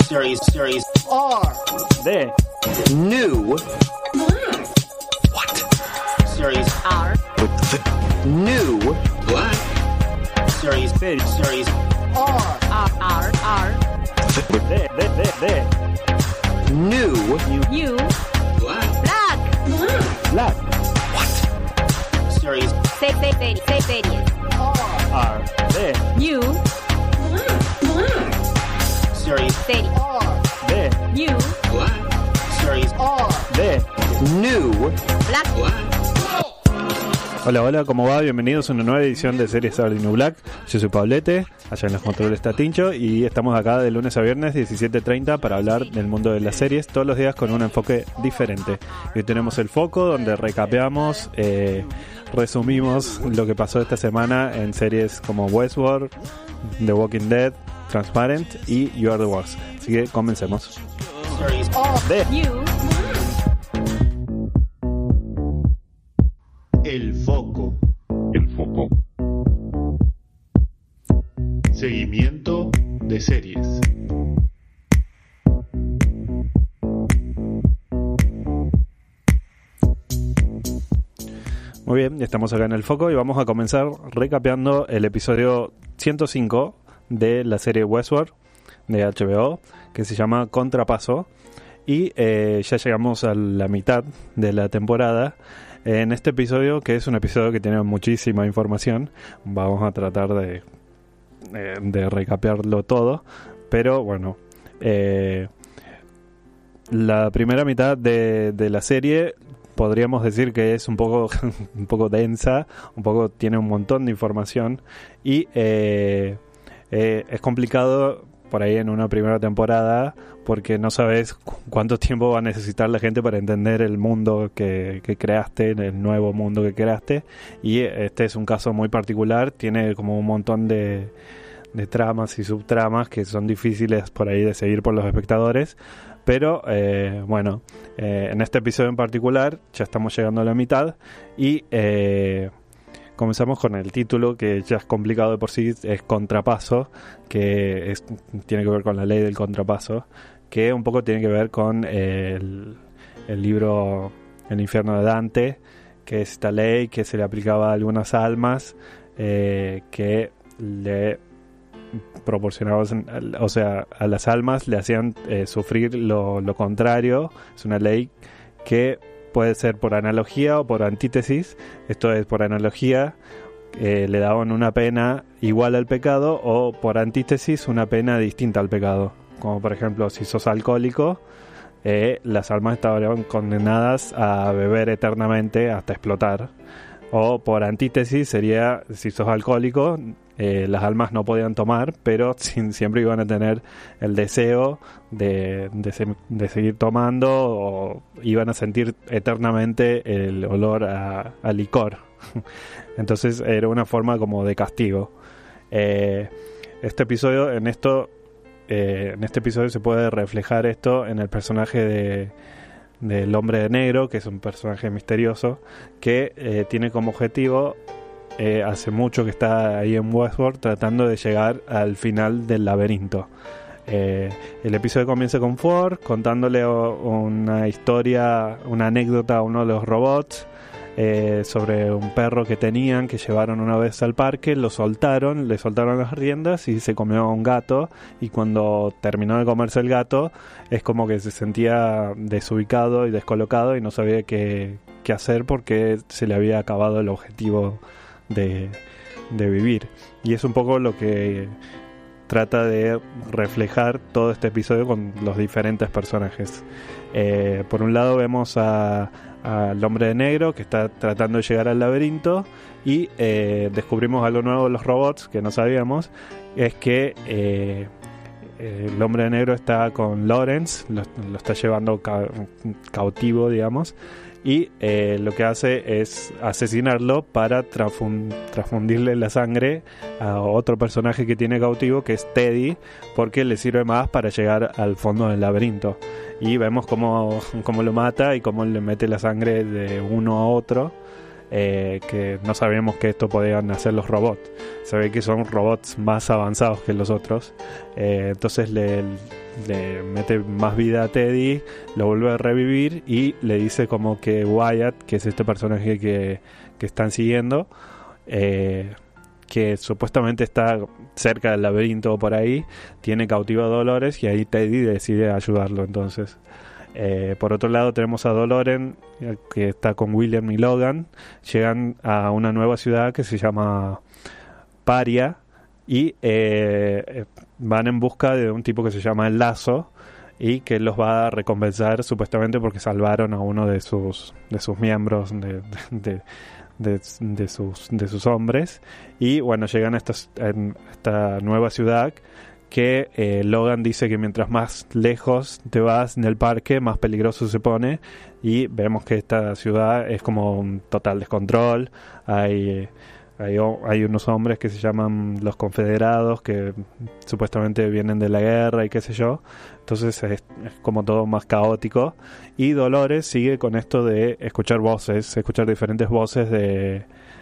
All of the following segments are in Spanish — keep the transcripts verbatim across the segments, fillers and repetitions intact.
Series, series, R. D. New. What? Series, R. new. What? Series, Series. series, R. R. R. R. D. D. D. D. New. U. Black. Black. Black. Series, Se, se, se, se, series. R. R. D. New. Series, Series. R. D. New. Series, R. D. New. Black. Hola, hola, ¿cómo va? Bienvenidos a una nueva edición de Series R New Black. Yo soy Pablete, allá en los controles está Tincho y estamos acá de lunes a viernes diecisiete treinta para hablar del mundo de las series todos los días con un enfoque diferente. Hoy tenemos el foco donde recapeamos, eh, resumimos lo que pasó esta semana en series como Westworld, The Walking Dead, Transparent y You Are The Worst. Así que comencemos. Series, R. D. You. El foco. El foco. Seguimiento de series. Muy bien, estamos acá en el foco y vamos a comenzar recapeando el episodio ciento cinco de la serie Westworld de H B O, que se llama Contrapaso. Y eh, ya llegamos a la mitad de la temporada. En este episodio, que es un episodio que tiene muchísima información, vamos a tratar de, eh, de recapearlo todo. Pero bueno, eh, la primera mitad de, de la serie podríamos decir que es un poco, un poco densa, un poco tiene un montón de información y eh, eh, es complicado por ahí en una primera temporada porque no sabes cu- cuánto tiempo va a necesitar la gente para entender el mundo que, que creaste, el nuevo mundo que creaste, y este es un caso muy particular, tiene como un montón de, de tramas y subtramas que son difíciles por ahí de seguir por los espectadores, pero eh, bueno, eh, en este episodio en particular ya estamos llegando a la mitad y eh, comenzamos con el título, que ya es complicado de por sí, es Contrapaso, que es, tiene que ver con la ley del contrapaso, que un poco tiene que ver con el, el libro El infierno de Dante, que es esta ley que se le aplicaba a algunas almas, eh, que le proporcionaban, o sea, a las almas le hacían eh, sufrir lo, lo contrario. Es una ley que puede ser por analogía o por antítesis. Esto es, por analogía eh, le daban una pena igual al pecado, o por antítesis una pena distinta al pecado. Como por ejemplo, si sos alcohólico, eh, las almas estaban condenadas a beber eternamente hasta explotar. O por antítesis sería, si sos alcohólico, eh, las almas no podían tomar, pero sin, siempre iban a tener el deseo de, de, se, de seguir tomando, o iban a sentir eternamente el olor a, a licor. Entonces era una forma como de castigo. Eh, este episodio, en esto, eh, en este episodio se puede reflejar esto en el personaje de del hombre de negro, que es un personaje misterioso que eh, tiene como objetivo, eh, hace mucho que está ahí en Westworld tratando de llegar al final del laberinto. Eh, el episodio comienza con Ford contándole o, una historia, una anécdota a uno de los robots, eh, sobre un perro que tenían, que llevaron una vez al parque, lo soltaron, le soltaron las riendas y se comió a un gato, y cuando terminó de comerse el gato es como que se sentía desubicado y descolocado y no sabía qué, qué hacer porque se le había acabado el objetivo de, de vivir. Y es un poco lo que trata de reflejar todo este episodio con los diferentes personajes. Eh, por un lado vemos a al hombre de negro que está tratando de llegar al laberinto, y eh, descubrimos algo nuevo de los robots que no sabíamos, es que eh, el hombre de negro está con Lawrence, lo, lo está llevando ca- cautivo, digamos, y eh, lo que hace es asesinarlo para transfund- transfundirle la sangre a otro personaje que tiene cautivo, que es Teddy, porque le sirve más para llegar al fondo del laberinto. Y vemos cómo, cómo lo mata y cómo le mete la sangre de uno a otro, eh, que no sabíamos que esto podían hacer los robots. Se ve que son robots más avanzados que los otros, eh, entonces le, le mete más vida a Teddy, lo vuelve a revivir y le dice como que Wyatt, que es este personaje que, que están siguiendo, eh, que supuestamente está cerca del laberinto por ahí, tiene cautiva a Dolores y ahí Teddy decide ayudarlo. Entonces, eh, por otro lado tenemos a Doloren, que está con William y Logan. Llegan a una nueva ciudad que se llama Paria y eh, van en busca de un tipo que se llama El Lazo y que los va a recompensar supuestamente porque salvaron a uno de sus de sus miembros de, de, de, de sus de sus hombres. Y bueno, llegan a esta, a esta nueva ciudad que eh, Logan dice que mientras más lejos te vas del parque, más peligroso se pone, y vemos que esta ciudad es como un total descontrol. Hay Hay, hay unos hombres que se llaman los Confederados, que supuestamente vienen de la guerra y qué sé yo. Entonces es, es como todo más caótico. Y Dolores sigue con esto de escuchar voces, escuchar diferentes voces de,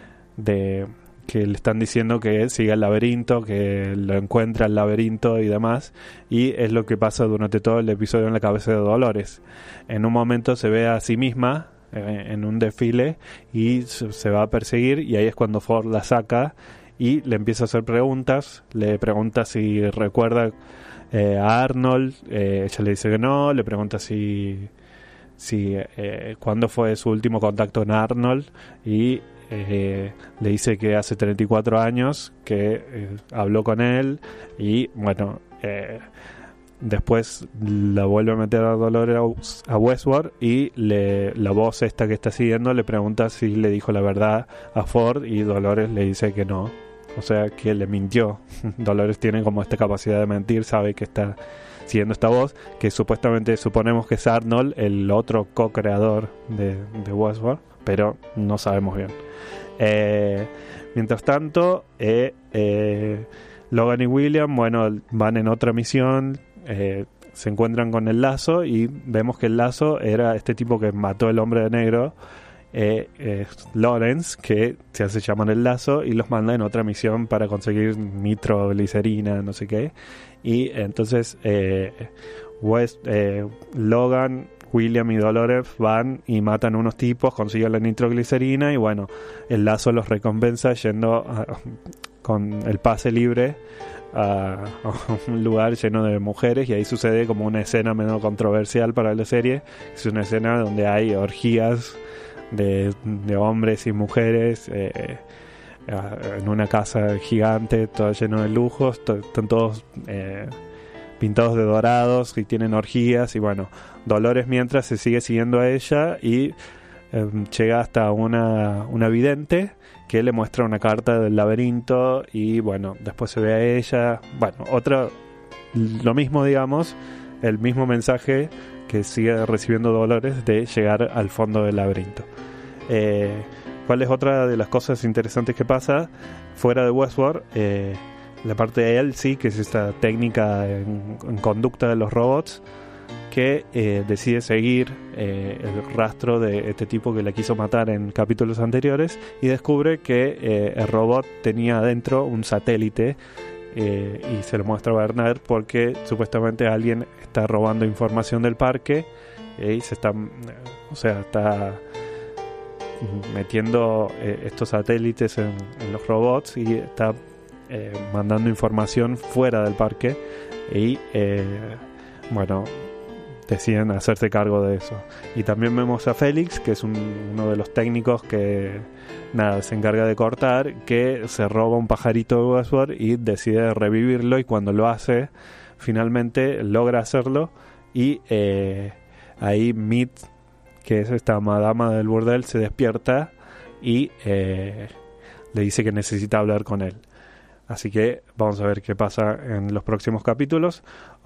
de que le están diciendo que siga el laberinto, que lo encuentra el laberinto y demás. Y es lo que pasa durante todo el episodio en la cabeza de Dolores. En un momento se ve a sí misma en un desfile y se va a perseguir, y ahí es cuando Ford la saca y le empieza a hacer preguntas. Le pregunta si recuerda eh, a Arnold, eh, ella le dice que no. Le pregunta si si eh, cuándo fue su último contacto con Arnold y eh, le dice que hace treinta y cuatro años que eh, habló con él. Y bueno, eh, después la vuelve a meter a Dolores a Westworld y le, la voz esta que está siguiendo le pregunta si le dijo la verdad a Ford, y Dolores le dice que no, o sea que le mintió. Dolores tiene como esta capacidad de mentir, sabe que está siguiendo esta voz, que supuestamente suponemos que es Arnold, el otro co-creador de, de Westworld, pero no sabemos bien. Eh, mientras tanto, eh, eh, Logan y William, bueno, van en otra misión. Eh, se encuentran con El Lazo y vemos que El Lazo era este tipo que mató el hombre de negro, eh, eh, Lawrence, que se hace llamar El Lazo, y los manda en otra misión para conseguir nitroglicerina, no sé qué. Y entonces eh, West, eh, Logan, William y Dolores van y matan a unos tipos, consiguen la nitroglicerina y bueno, El Lazo los recompensa yendo a, con el pase libre a, a un lugar lleno de mujeres, y ahí sucede como una escena medio controversial para la serie. Es una escena donde hay orgías de, de hombres y mujeres eh, en una casa gigante, todo lleno de lujos, to, están todos eh, pintados de dorados y tienen orgías. Y bueno, Dolores mientras se sigue siguiendo a ella y eh, llega hasta una, una vidente que le muestra una carta del laberinto, y bueno, después se ve a ella, bueno, otra, lo mismo, digamos, el mismo mensaje que sigue recibiendo Dolores de llegar al fondo del laberinto. Eh, ¿Cuál es otra de las cosas interesantes que pasa fuera de Westworld? Eh, la parte de Elsie, que es esta técnica en, en conducta de los robots, que eh, decide seguir eh, el rastro de este tipo que la quiso matar en capítulos anteriores, y descubre que eh, el robot tenía adentro un satélite, eh, y se lo muestra a Bernard porque supuestamente alguien está robando información del parque, eh, y se está, o sea, está metiendo eh, estos satélites en, en los robots y está eh, mandando información fuera del parque, y eh, bueno, deciden hacerse cargo de eso. Y también vemos a Félix, que es un, uno de los técnicos que nada se encarga de cortar, que se roba un pajarito de Westworld y decide revivirlo, y cuando lo hace finalmente logra hacerlo, y eh, ahí Mead, que es esta madama del burdel, se despierta y eh, le dice que necesita hablar con él. Así que vamos a ver qué pasa en los próximos capítulos.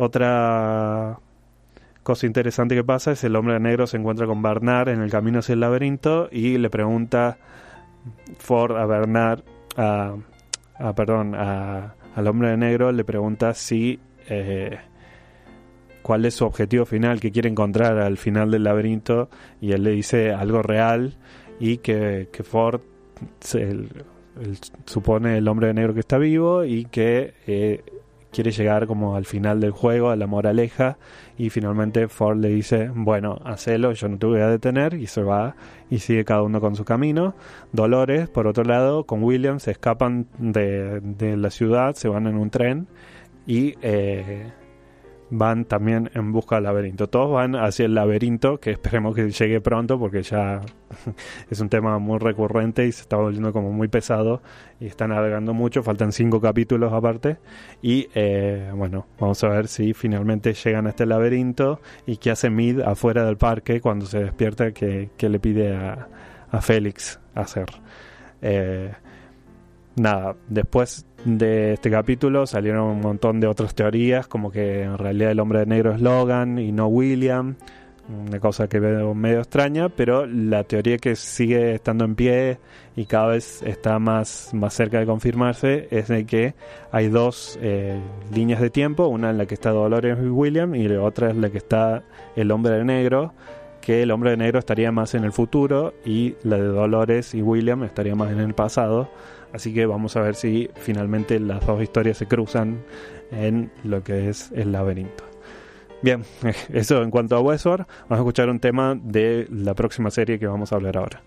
Otra cosa interesante que pasa es el hombre negro se encuentra con Bernard en el camino hacia el laberinto y le pregunta Ford a Bernard, a, a perdón, a, al hombre negro le pregunta si eh, cuál es su objetivo final, que quiere encontrar al final del laberinto, y él le dice algo real, y que, que Ford se, el, el, supone el hombre negro que está vivo y que eh, quiere llegar como al final del juego, a la moraleja, y finalmente Ford le dice, bueno, hacelo, yo no te voy a detener, y se va y sigue cada uno con su camino. Dolores, por otro lado, con William se escapan de, de la ciudad, se van en un tren y eh, van también en busca del laberinto. Todos van hacia el laberinto, que esperemos que llegue pronto porque ya es un tema muy recurrente y se está volviendo como muy pesado y están navegando mucho, faltan cinco capítulos aparte y eh, bueno, vamos a ver si finalmente llegan a este laberinto y qué hace Mid afuera del parque cuando se despierta, que, que le pide a, a Félix hacer. eh, Nada, después de este capítulo salieron un montón de otras teorías, como que en realidad el hombre de negro es Logan y no William, una cosa que veo medio extraña, pero la teoría que sigue estando en pie y cada vez está más, más cerca de confirmarse es de que hay dos eh, líneas de tiempo, una en la que está Dolores y William y la otra en la que está el hombre de negro, que el hombre de negro estaría más en el futuro y la de Dolores y William estaría más en el pasado. Así que vamos a ver si finalmente las dos historias se cruzan en lo que es el laberinto. Bien, eso en cuanto a Westworld. Vamos a escuchar un tema de la próxima serie que vamos a hablar ahora.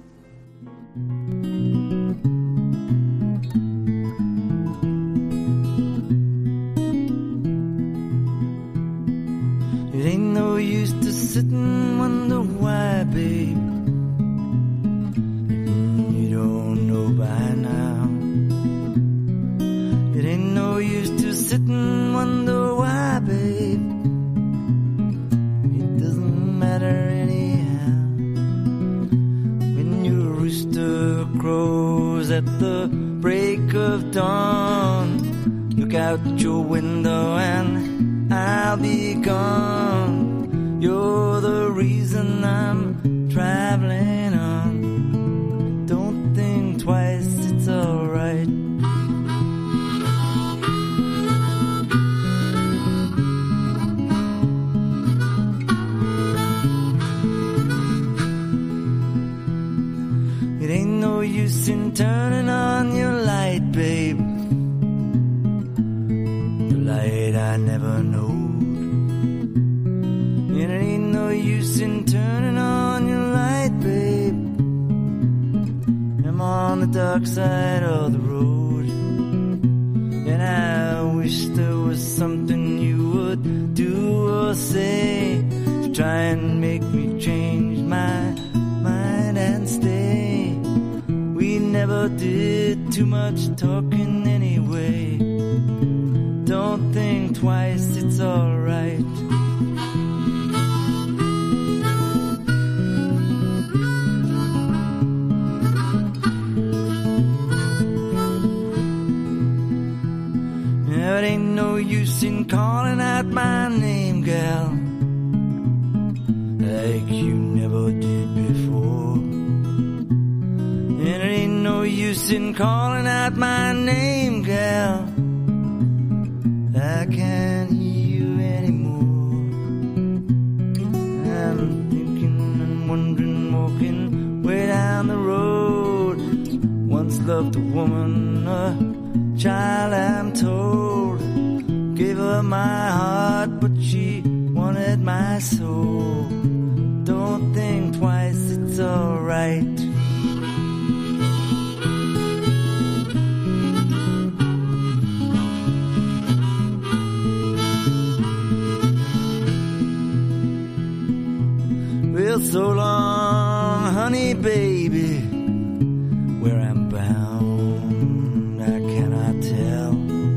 It ain't no use to sit and wonder why, babe. You don't know by now. It ain't no use to sit and wonder why, babe. It doesn't matter anyhow. When your rooster crows at the break of dawn, look out your window and I'll be gone. You're the reason I'm traveling on. Don't think twice, it's alright. It ain't no use in turning on your light, babe. The light I never knowed. And it ain't no use in turning on your light, babe. I'm on the dark side of the road. And I wish there was something you would do or say to try and make me change my mind and stay. We never did too much talking anyway. Don't think twice, it's alright. It ain't no use in calling out my name, gal, like you never did before. And it ain't no use in calling out my name, gal, I can't hear you anymore. I'm thinking and wondering, walking way down the road. Once loved a woman, a child I'm told. Gave her my heart, but she wanted my soul. Don't think twice, it's alright. Well, so long, honey, baby, where I'm bound, I cannot tell.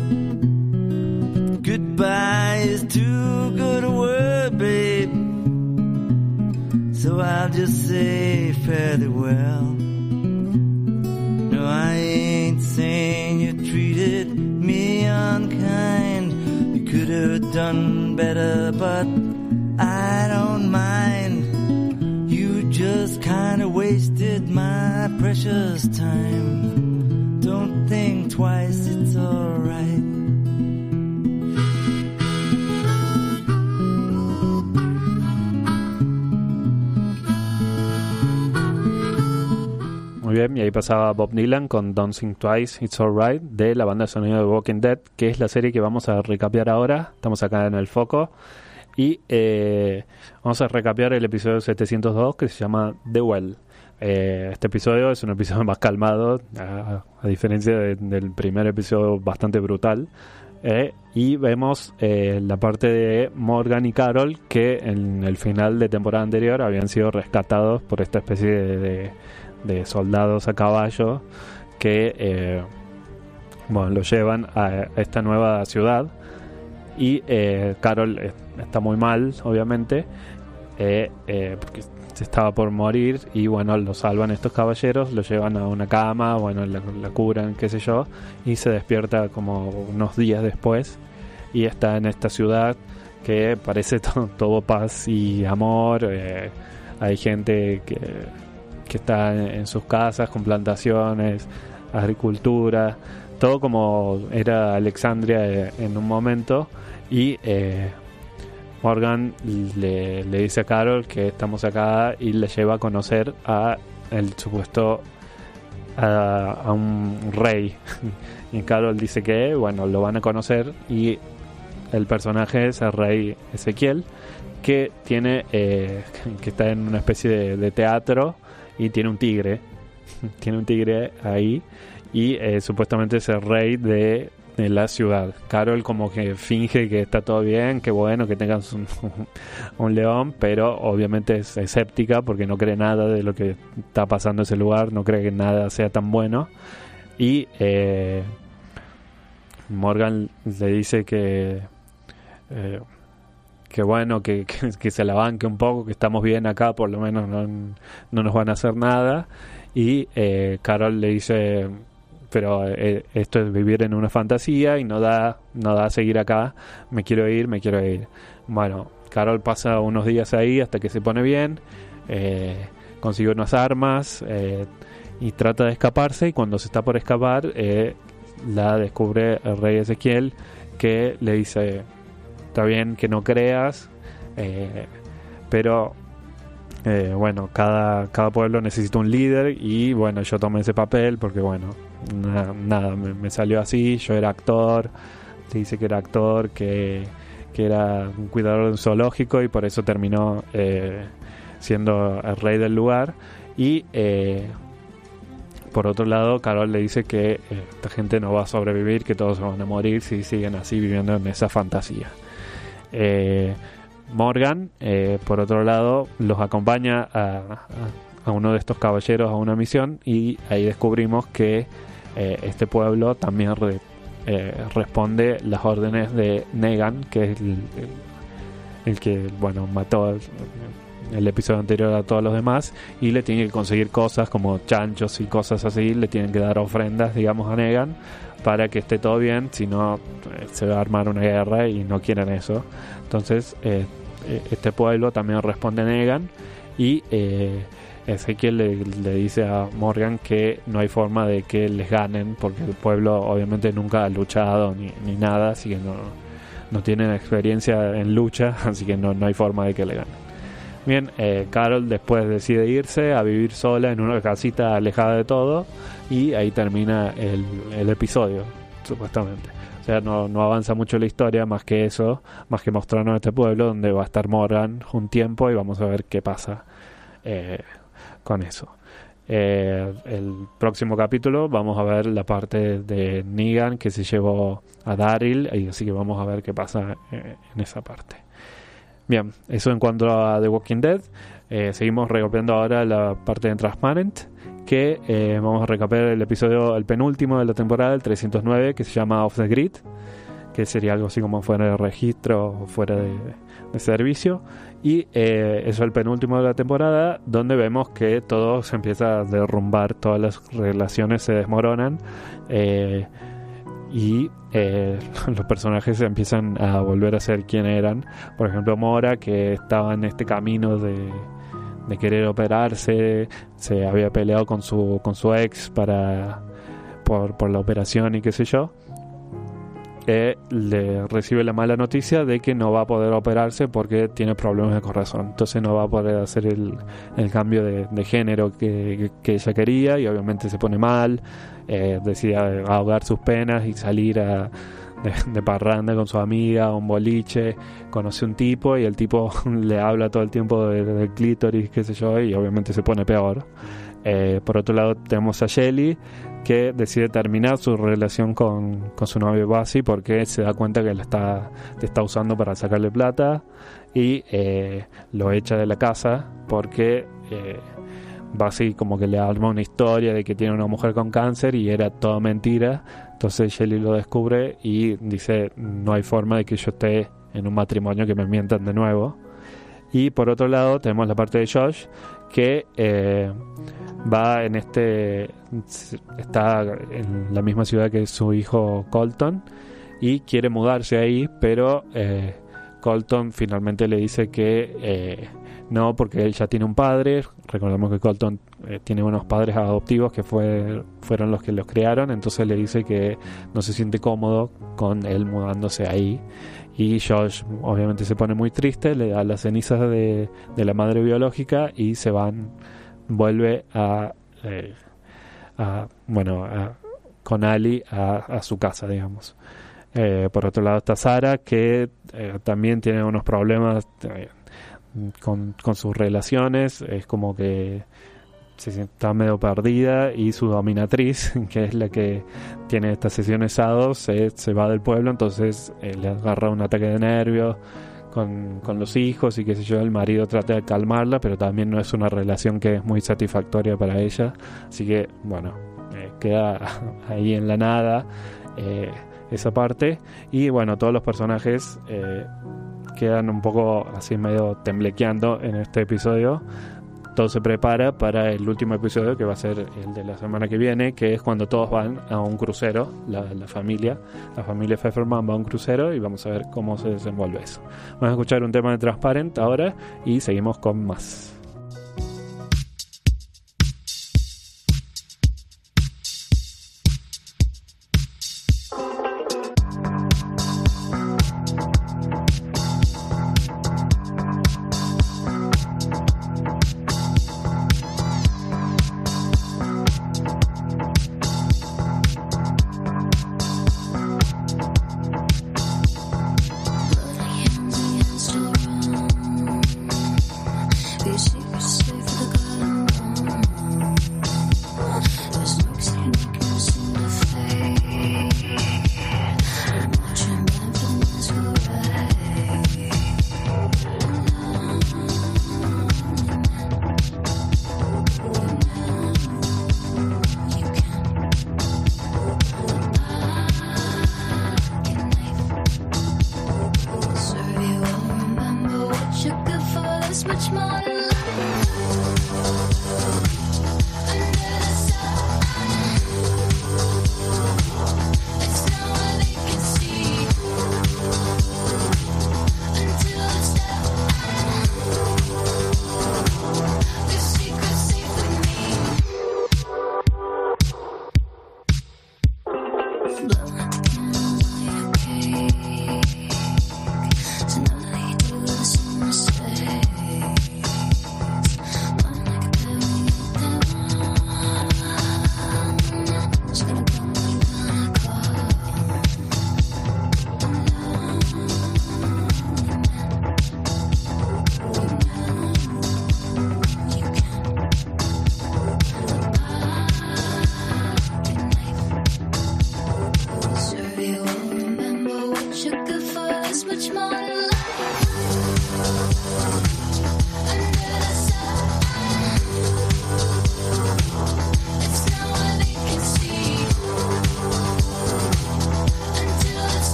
Goodbye is too good a word, babe, so I'll just say fare thee well. No, I ain't saying you treated me unkind. You could have done better, but I don't mind. You just kinda wasted my precious time. Don't think twice, it's alright. Muy bien, y ahí pasaba Bob Dylan con Don't Think Twice, It's Alright, de la banda de sonido de Walking Dead, que es la serie que vamos a recapear ahora. Estamos acá en el foco. Y eh, vamos a recapear el episodio setecientos dos, que se llama The Well. Eh, este episodio es un episodio más calmado, a, a diferencia de, del primer episodio bastante brutal. Eh, y vemos eh, la parte de Morgan y Carol, que en el final de temporada anterior habían sido rescatados por esta especie de, de, de soldados a caballo que eh, bueno, los llevan a esta nueva ciudad. Y eh, Carol está muy mal, obviamente, eh, eh, porque se estaba por morir, y bueno, lo salvan estos caballeros, lo llevan a una cama, bueno, la, la curan, qué sé yo, y se despierta como unos días después y está en esta ciudad que parece to- todo paz y amor. Eh, hay gente que, que está en, en sus casas con plantaciones, agricultura, todo como era Alexandria en un momento. Y eh, Morgan le, le dice a Carol que estamos acá y le lleva a conocer a el supuesto a, a un rey. Y Carol dice que bueno, lo van a conocer, y el personaje es el rey Ezequiel, que tiene eh, que está en una especie de, de teatro y tiene un tigre tiene un tigre ahí, y eh, supuestamente es el rey de de la ciudad. Carol como que finge que está todo bien, que bueno, que tengas un, un león, pero obviamente es escéptica porque no cree nada de lo que está pasando en ese lugar, no cree que nada sea tan bueno. Y eh, Morgan le dice que eh, que bueno, que, que, que se la banque un poco, que estamos bien acá, por lo menos no, no nos van a hacer nada. Y eh, Carol le dice, pero eh, esto es vivir en una fantasía y no da no da a seguir acá, me quiero ir, me quiero ir. Bueno, Carol pasa unos días ahí hasta que se pone bien, eh, consigue unas armas eh, y trata de escaparse, y cuando se está por escapar eh, la descubre el rey Ezequiel, que le dice, está bien que no creas, eh, pero eh, bueno, cada, cada pueblo necesita un líder, y bueno, yo tomé ese papel porque bueno, nada, nada me, me salió así. Yo era actor, se dice que era actor, que, que era un cuidador de un zoológico, y por eso terminó eh, siendo el rey del lugar. Y eh, por otro lado, Carol le dice que eh, esta gente no va a sobrevivir, que todos se van a morir si siguen así viviendo en esa fantasía. eh, Morgan eh, por otro lado los acompaña a, a, a uno de estos caballeros a una misión, y ahí descubrimos que eh, este pueblo también re, eh, responde las órdenes de Negan, que es el, el, el que bueno mató el, el episodio anterior a todos los demás, y le tiene que conseguir cosas como chanchos y cosas así, le tienen que dar ofrendas, digamos, a Negan para que esté todo bien, si no eh, se va a armar una guerra y no quieren eso. Entonces eh, este pueblo también responde a Negan, y eh, Ezequiel le, le dice a Morgan que no hay forma de que les ganen, porque el pueblo obviamente nunca ha luchado ni, ni nada, así que no, no tienen experiencia en lucha, así que no, no hay forma de que le ganen. Bien, eh, Carol después decide irse a vivir sola en una casita alejada de todo, y ahí termina el, el episodio, supuestamente. O sea, no, no avanza mucho la historia más que eso, más que mostrarnos este pueblo donde va a estar Morgan un tiempo, y vamos a ver qué pasa eh, con eso. Eh, el próximo capítulo vamos a ver la parte de Negan, que se llevó a Daryl, y así que vamos a ver qué pasa eh, en esa parte. Bien, eso en cuanto a The Walking Dead. Eh, seguimos recapeando ahora la parte de Transparent, que eh, vamos a recapear el episodio, el penúltimo de la temporada, el trescientos nueve, que se llama Off the Grid, que sería algo así como fuera de registro o fuera de, de servicio. Y eh, eso es el penúltimo de la temporada, donde vemos que todo se empieza a derrumbar, todas las relaciones se desmoronan, eh, y eh, los personajes empiezan a volver a ser quien eran. Por ejemplo, Mora, que estaba en este camino de, de querer operarse, se había peleado con su con su ex para por, por la operación y qué sé yo, eh, le recibe la mala noticia de que no va a poder operarse porque tiene problemas de corazón. Entonces no va a poder hacer el, el cambio de, de género que, que ella quería, y obviamente se pone mal, eh, decide ahogar sus penas y salir a, de, de parranda con su amiga a un boliche. Conoce un tipo y el tipo le habla todo el tiempo del de clítoris, qué sé yo, y obviamente se pone peor. Eh, por otro lado tenemos a Shelly, que decide terminar su relación con, con su novio Basi porque se da cuenta que la está, le está usando para sacarle plata, y eh, lo echa de la casa porque eh, Basi como que le arma una historia de que tiene una mujer con cáncer y era toda mentira. Entonces Shelly lo descubre y dice: no hay forma de que yo esté en un matrimonio que me mientan de nuevo. Y por otro lado tenemos la parte de Josh, que eh, va en este está en la misma ciudad que su hijo Colton y quiere mudarse ahí, pero eh, Colton finalmente le dice que eh, no, porque él ya tiene un padre. Recordemos que Colton eh, tiene unos padres adoptivos que fue, fueron los que los criaron. Entonces le dice que no se siente cómodo con él mudándose ahí. Y Josh obviamente se pone muy triste, le da las cenizas de, de la madre biológica y se van, vuelve a, eh, a bueno, a, con Ali a, a su casa, digamos. Eh, por otro lado está Sarah, que eh, también tiene unos problemas eh, con, con sus relaciones. Es como que se está medio perdida, y su dominatriz, que es la que tiene estas sesiones sábados, se, se va del pueblo. Entonces eh, le agarra un ataque de nervios con, con los hijos y qué sé yo. El marido trata de calmarla, pero también no es una relación que es muy satisfactoria para ella, así que bueno, eh, queda ahí en la nada eh, esa parte. Y bueno, todos los personajes eh, quedan un poco así medio temblequeando en este episodio. Todo se prepara para el último episodio, que va a ser el de la semana que viene, que es cuando todos van a un crucero, la, la familia, la familia Pfefferman va a un crucero, y vamos a ver cómo se desenvuelve eso. Vamos a escuchar un tema de Transparent ahora y seguimos con más. Wish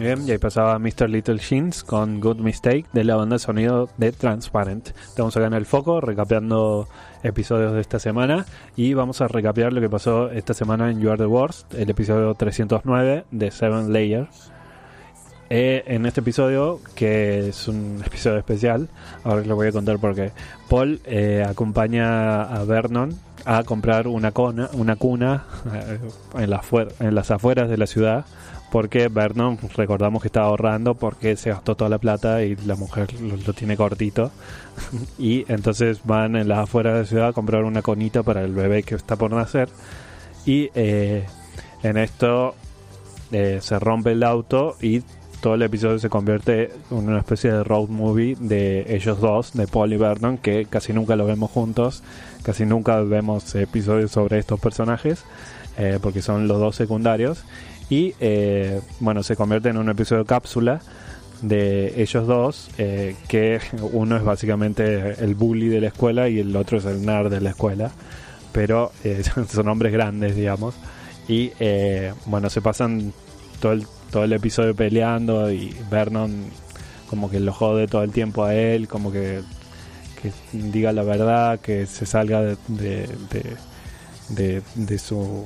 Bien, y ahí pasaba mister Little Jeans con Good Mistake de la banda de sonido de Transparent. Estamos acá en el foco recapeando episodios de esta semana y vamos a recapear lo que pasó esta semana en You Are the Worst, el episodio trescientos nueve de Seven Layers. Eh, en este episodio, que es un episodio especial, ahora les voy a contar por qué. Paul eh, acompaña a Vernon a comprar una, cona, una cuna eh, en, la fuer- en las afueras de la ciudad, porque Vernon, recordamos que estaba ahorrando porque se gastó toda la plata y la mujer lo, lo tiene cortito. Y entonces van en las afueras de la ciudad a comprar una conita para el bebé que está por nacer. Y eh, en esto eh, se rompe el auto y todo el episodio se convierte en una especie de road movie de ellos dos, de Paul y Vernon, que casi nunca lo vemos juntos, casi nunca vemos episodios sobre estos personajes, eh, porque son los dos secundarios. Y eh, bueno, se convierte en un episodio cápsula de ellos dos, eh, que uno es básicamente el bully de la escuela y el otro es el nerd de la escuela, pero eh, son hombres grandes, digamos. Y eh, bueno, se pasan todo el, todo el episodio peleando y Vernon como que lo jode todo el tiempo a él, como que, que diga la verdad, que se salga de, de, de, de, de su...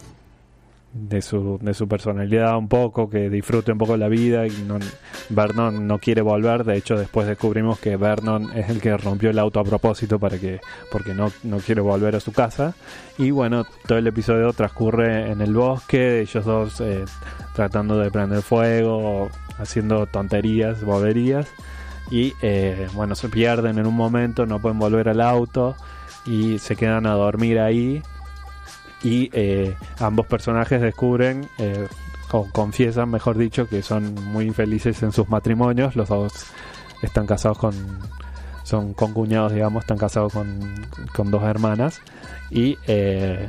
de su de su personalidad un poco, que disfrute un poco la vida. Y no, Vernon no quiere volver. De hecho, después descubrimos que Vernon es el que rompió el auto a propósito para que porque no, no quiere volver a su casa. Y bueno, todo el episodio transcurre en el bosque, ellos dos eh, tratando de prender fuego, haciendo tonterías, boberías. Y eh, bueno, se pierden en un momento, no pueden volver al auto y se quedan a dormir ahí. Y eh, ambos personajes descubren, eh, o confiesan, mejor dicho, que son muy infelices en sus matrimonios. Los dos están casados con... son concuñados, digamos, están casados con, con dos hermanas. Y eh,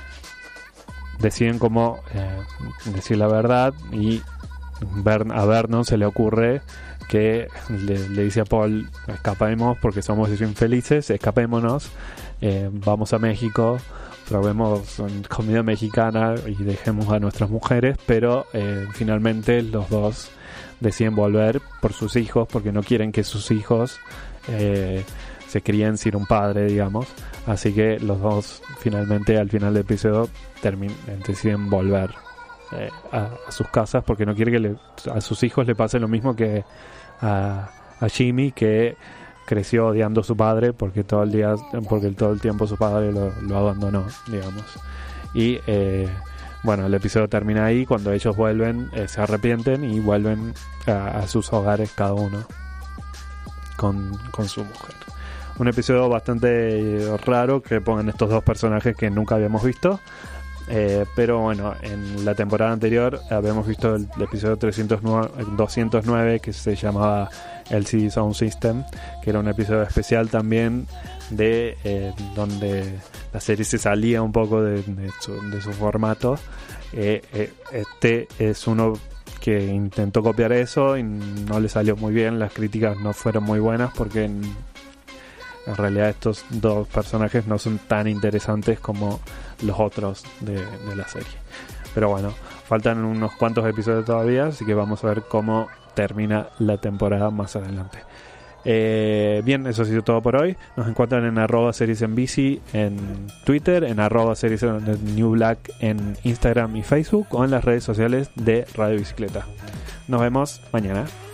deciden cómo eh, decir la verdad. Y Ver- a Vernon se le ocurre que le, le dice a Paul: escapemos porque somos infelices, escapémonos, eh, vamos a México, probemos comida mexicana y dejemos a nuestras mujeres. Pero eh, finalmente los dos deciden volver por sus hijos, porque no quieren que sus hijos eh, se críen sin un padre, digamos. Así que los dos finalmente al final del episodio termin- deciden volver eh, a, a sus casas, porque no quiere que le, a sus hijos le pase lo mismo que a, a Jimmy, que creció odiando a su padre porque todo el día porque todo el tiempo su padre lo, lo abandonó, digamos. Y eh, bueno, el episodio termina ahí. Cuando ellos vuelven, eh, se arrepienten y vuelven a, a sus hogares cada uno con, con su mujer. Un episodio bastante raro que pongan estos dos personajes que nunca habíamos visto. Eh, pero bueno, en la temporada anterior habíamos visto el, el episodio trescientos nueve, doscientos nueve, que se llamaba L C D Sound System, que era un episodio especial también de eh, donde la serie se salía un poco de, de, su, de su formato. Eh, eh, este es uno que intentó copiar eso y no le salió muy bien. Las críticas no fueron muy buenas porque en, en realidad estos dos personajes no son tan interesantes como los otros de, de la serie. Pero bueno, faltan unos cuantos episodios todavía, así que vamos a ver cómo termina la temporada más adelante. Eh, bien, eso ha sido todo por hoy. Nos encuentran en arroba series en bici en Twitter, en arroba series en New Black en Instagram y Facebook, o en las redes sociales de Radio Bicicleta. Nos vemos mañana.